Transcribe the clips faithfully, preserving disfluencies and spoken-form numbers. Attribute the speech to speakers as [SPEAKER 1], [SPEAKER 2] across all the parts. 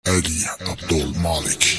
[SPEAKER 1] Ali Abdul Malik.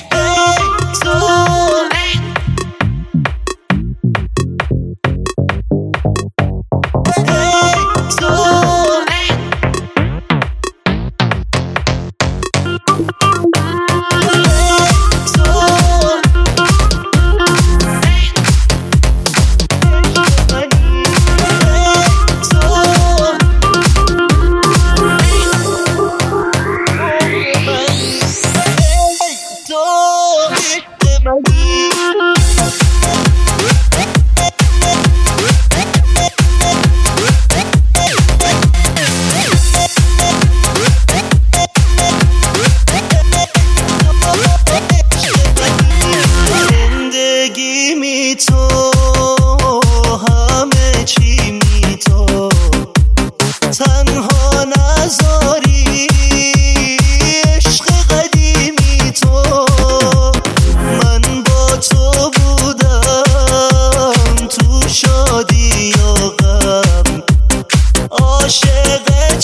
[SPEAKER 2] تنها نذاری عشق قدیمی تو، من با تو بودم تو شادی و غم، عاشقت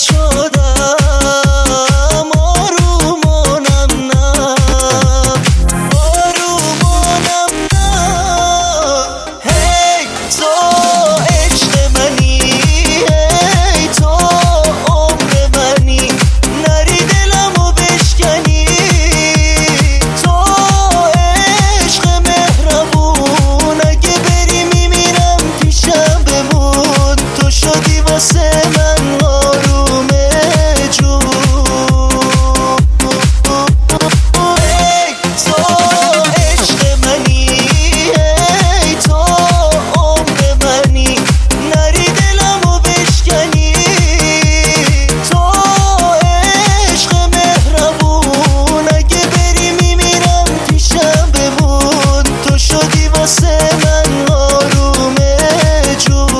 [SPEAKER 2] شدم آروم و نم نم، آروم و نم نم. هی تو عشق منی، هی تو عمر منی، نری دلمو بشکنی، تو عشق مهربون، اگه بری میمیرم پیشم بمون، تو شدی واسه من آروم جون. هی تو عشق منی، هی تو عمر منی، نری دلمو بشکنی، تو عشق مهربون، اگه بری میمیرم پیشم بمون، تو شدی واسه من آروم جون.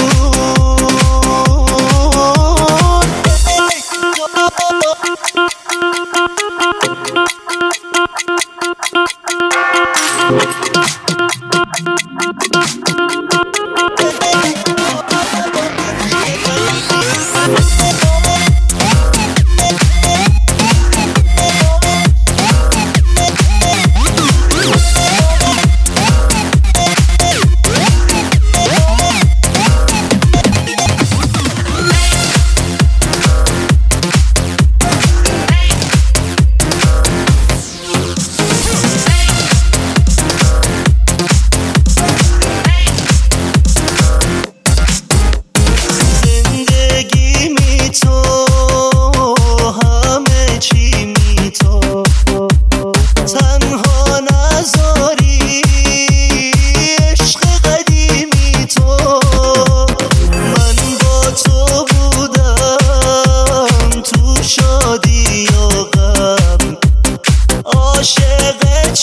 [SPEAKER 2] تنها نذاری عشق قدیمی تو، من با تو بودم تو شادی و غم، عاشقت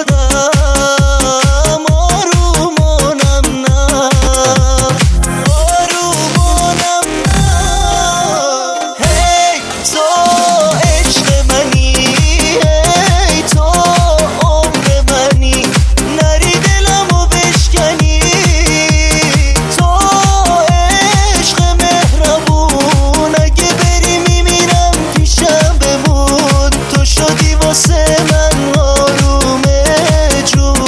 [SPEAKER 2] شدم آروم و نم نم، آروم و نم نم. هی تو عشق منی، هی تو عمر منی، نری دلمو بشکنی، تو عشق مهربون، اگه بری میمیرم پیشم بمون، تو شدی واسه من آروم جون.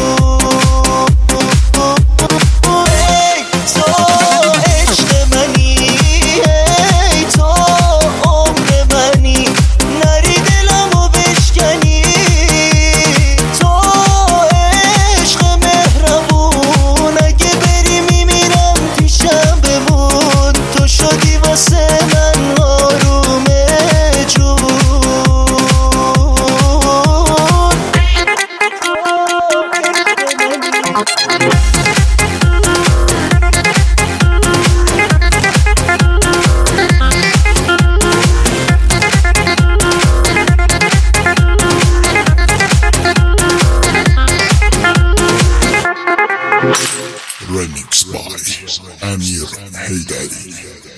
[SPEAKER 2] هی تو عشق منی، هی تو عمر منی، نری دلمو بشکنی، تو عشق مهربون، اگه بری میمیرم پیشم بمون، تو شدی واسه من آروم جون.
[SPEAKER 1] Remix by Amir Haydari.